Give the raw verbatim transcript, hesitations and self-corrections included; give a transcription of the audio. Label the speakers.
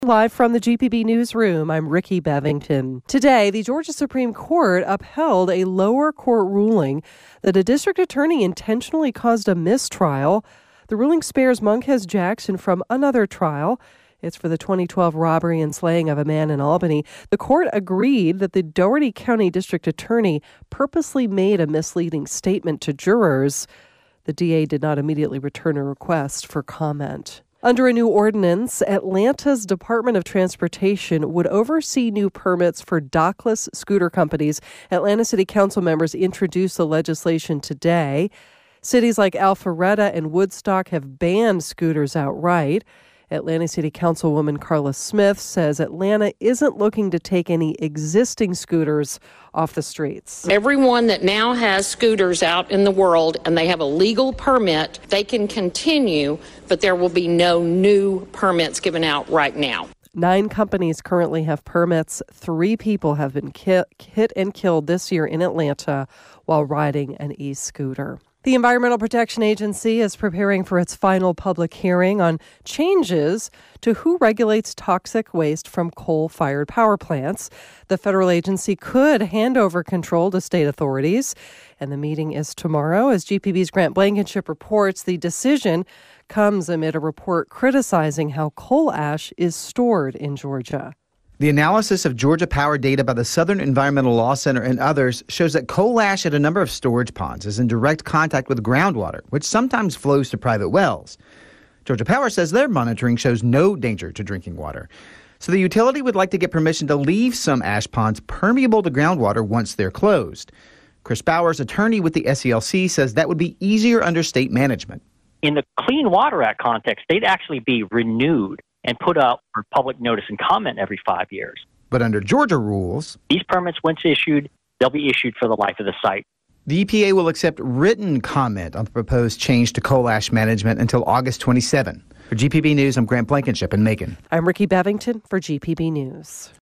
Speaker 1: Live from the G P B Newsroom, I'm Ricky Bevington. Today, the Georgia Supreme Court upheld a lower court ruling that a district attorney intentionally caused a mistrial. The ruling spares Monkez Jackson from another trial. It's for the twenty twelve robbery and slaying of a man in Albany. The court agreed that the Dougherty County District Attorney purposely made a misleading statement to jurors. The D A did not immediately return a request for comment. Under a new ordinance, Atlanta's Department of Transportation would oversee new permits for dockless scooter companies. Atlanta City Council members introduced the legislation today. Cities like Alpharetta and Woodstock have banned scooters outright. Atlanta City Councilwoman Carla Smith says Atlanta isn't looking to take any existing scooters off the streets.
Speaker 2: Everyone that now has scooters out in the world and they have a legal permit, they can continue, but there will be no new permits given out right now.
Speaker 1: Nine companies currently have permits. Three people have been ki- hit and killed this year in Atlanta while riding an e-scooter. The Environmental Protection Agency is preparing for its final public hearing on changes to who regulates toxic waste from coal-fired power plants. The federal agency could hand over control to state authorities, and the meeting is tomorrow. As G P B's Grant Blankenship reports, the decision comes amid a report criticizing how coal ash is stored in Georgia.
Speaker 3: The analysis of Georgia Power data by the Southern Environmental Law Center and others shows that coal ash at a number of storage ponds is in direct contact with groundwater, which sometimes flows to private wells. Georgia Power says their monitoring shows no danger to drinking water. So the utility would like to get permission to leave some ash ponds permeable to groundwater once they're closed. Chris Bowers, attorney with the S E L C, says that would be easier under state management.
Speaker 4: In the Clean Water Act context, they'd actually be renewed and put up for public notice and comment every five years.
Speaker 3: But under Georgia rules,
Speaker 4: these permits, once issued, they'll be issued for the life of the site.
Speaker 3: The E P A will accept written comment on the proposed change to coal ash management until August twenty-seventh. For G P B News, I'm Grant Blankenship in Macon.
Speaker 1: I'm Ricky Bevington for G P B News.